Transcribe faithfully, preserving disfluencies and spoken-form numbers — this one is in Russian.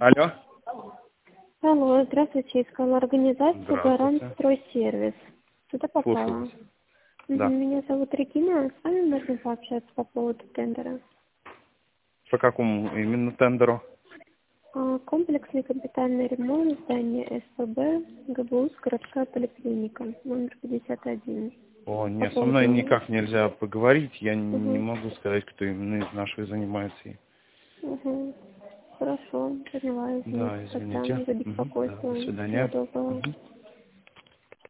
Алло. Алло, здравствуйте. Искала организацию «Гарант Стройсервис». Туда попала. Да. Меня зовут Регина. С вами можно пообщаться по поводу тендера. По какому именно тендеру? А, Комплексный капитальный ремонт здания СПБ, ГБУС, городская поликлиника, номер пятьдесят один. О, По нет, со поводу- мной никак нельзя поговорить. Я не Мгм. могу сказать, кто именно из наших занимается. Угу. Хорошо, поняла, извините. Да, извините. Тогда за Мгм. Да, беспокойство. до свидания. Всего доброго. Мгм.